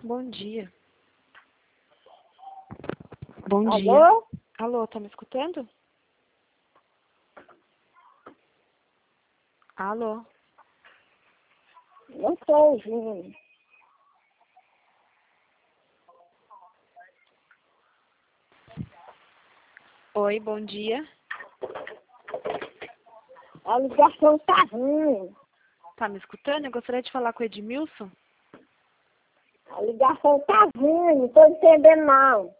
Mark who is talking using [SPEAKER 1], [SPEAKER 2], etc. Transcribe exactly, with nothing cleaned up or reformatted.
[SPEAKER 1] Bom dia. Bom
[SPEAKER 2] Alô?
[SPEAKER 1] dia. Alô, tá me escutando? Alô?
[SPEAKER 2] Não estou ouvindo.
[SPEAKER 1] Oi, bom dia.
[SPEAKER 2] A ligação tá ruim.
[SPEAKER 1] Tá me escutando? Eu gostaria de falar com o Edmilson.
[SPEAKER 2] A ligação tá ruim, não estou entendendo não.